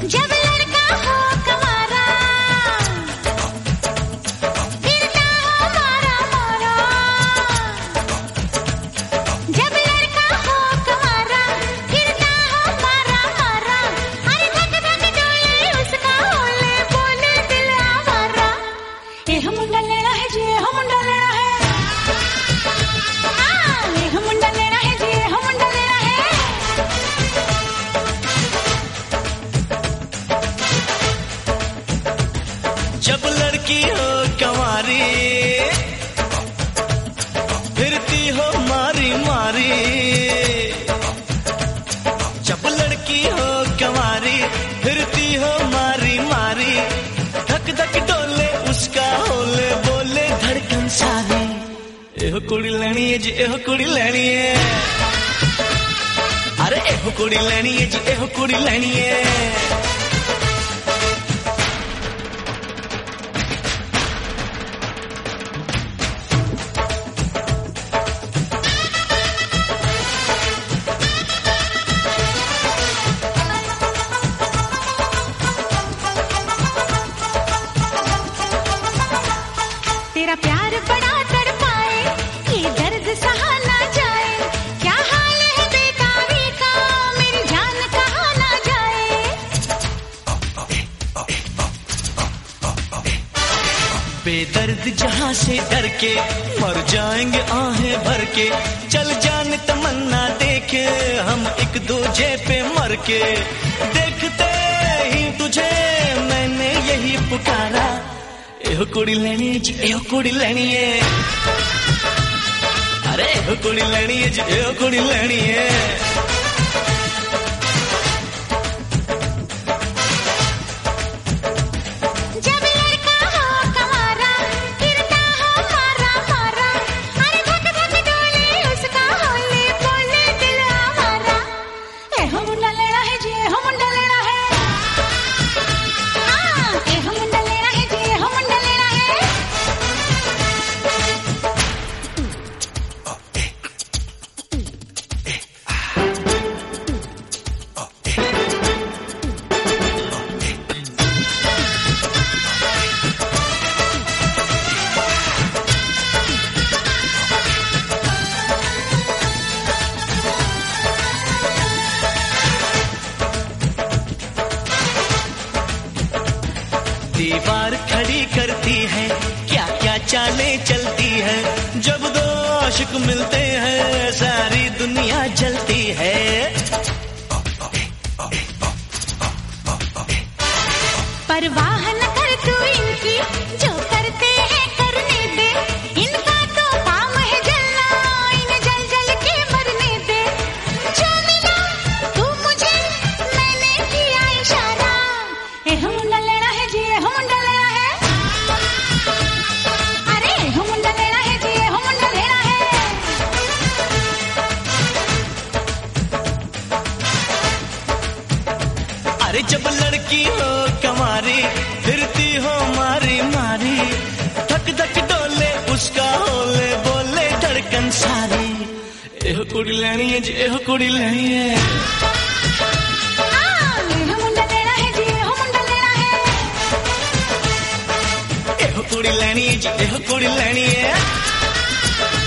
जब लड़का हो कमारा, फिरता हो मारा मारा। जब लड़का हो कमारा, फिरता हो मारा मारा। अरे धक धक डोले उसका होले बोले दिल आवारा। ये हम मुंडा लेना है जी, हम मुंडा लेना है। हाँ, ये हम मुंडा लेना है जी, हम मुंडा लेना है। जब लड़की हो कंवारी, फिरती हो मारी मारी। जब लड़की हो कंवारी, फिरती हो मारी मारी। धक धक डोले उसका होले बोले धड़कन सारी। एहो कुड़ी लेनी है जी, एहो कुड़ी लेनी है। अरे एहो कुड़ी लेनी है जी, एहो कुड़ी लेनी है। तेरा प्यार बड़ा तड़पाए, ये दर्द सहा ना जाए। क्या हाल है बेताबी का, मेरी जान कहाँ ना जाए। बेदर्द जहाँ से डर के मर जाएंगे आहें भर के। चल जान तमन्ना देखे हम एक दूजे पे मर के। देखते ही तुझे मैंने यही पुकारा। एहो कुड़ी लेनी है जी, एहो कुड़ी लेनी है। अरे एहो कुड़ी लेनी है जी, एहो कुड़ी लेनी है। जब लड़का हो कमारा, फिरता हो मारा मारा। अरे धक धक डोले उसका होले बोले दिल आवारा। ए हम मुंडा लेना है जी, हम मुंडा लेना है। हाँ, ए हम मुंडा लेना है जी, हम मुंडा लेना है। दीवार खड़ी करती है, क्या क्या चालें चलती है। जब दो आशिक मिलते हैं सारी दुनिया जलती है। परवाह न कर तू इनकी, जो करते हैं करने दे। इनका तो काम है जलना, इन्हें जल जल के मरने दे। जो मिला तू मुझे, मैंने किया इशारा। ए हम मुंडा लेना है जी, हम मुंडा लेना है। अरे हम मुंडा लेना है जी, हम मुंडा लेना है। अरे जब लड़की हो कंवारी, फिरती हो मारी मारी। धक धक डोले उसका होले बोले धड़कन सारी। एहो कुड़ी लेनी है जी, एहो कुड़ी लेनी है। हाँ, ए हम मुंडा लेना है जी, हम मुंडा लेना है। एहो कुड़ी लेनी है जी, एहो कुड़ी लेनी है।